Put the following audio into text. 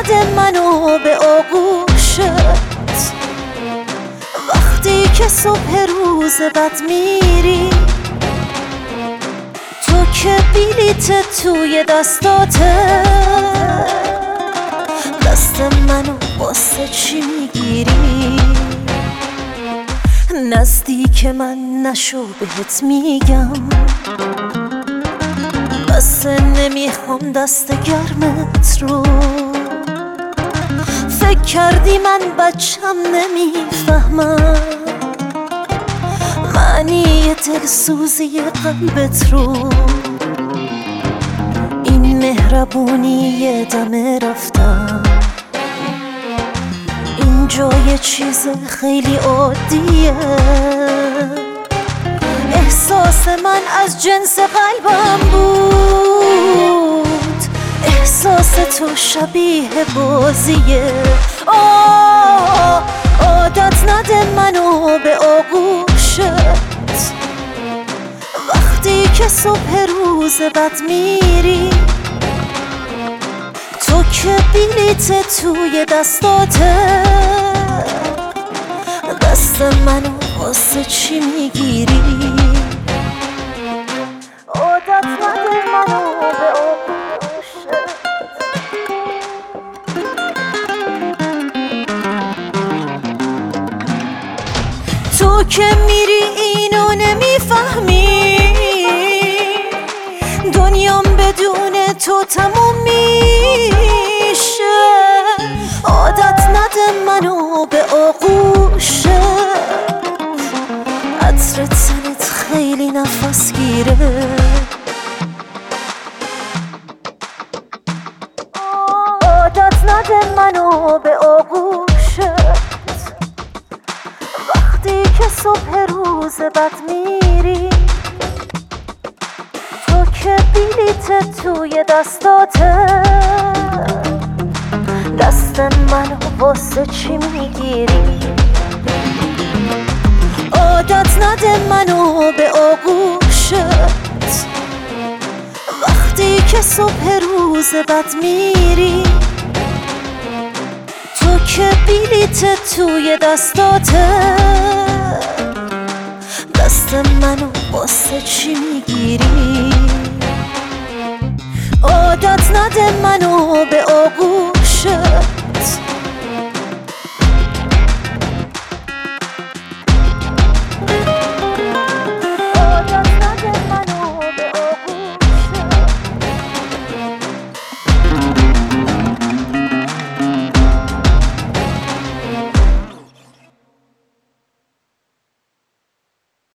نده منو به آغوشت. وقتی که صبح روز بد میری، تو که بلیت توی دستاته، دست منو واسه چی میگیری؟ نزدیک من نشو بهت میگم، بس نمیخوام دست گرمت رو. فکر کردی من بچم نمیفهمم معنی دلسوزی قلبت رو. این مهربونی دم رفتم، اینجا یه چیز خیلی عادیه. احساس من از جنس قلبم بود، احساس تو شبیه بازیه. عادت نده منو به آغوشت. وقتی که صبح روز بد میری، تو که بلیت توی دستاته، دست منو واسه چی میگیری؟ عادت نده منو به آغوشت. تو که میری اینو نمیفهمی، دنیام بدون تو تموم میشه. عادت نده منو به آغوشت، عطر تنت خیلی نفس گیره. عادت نده منو به آغوشت. وقتی که صبح روز بد میری، تو که بلیت توی دستاته، دست منو واسه چی میگیری؟ عادت نده منو به آغوشت. وقتی که صبح روز بد میری، تو که بلیت توی دستاته، دست منو واسه چی میگیری؟ عادت نده منو به آغوشت.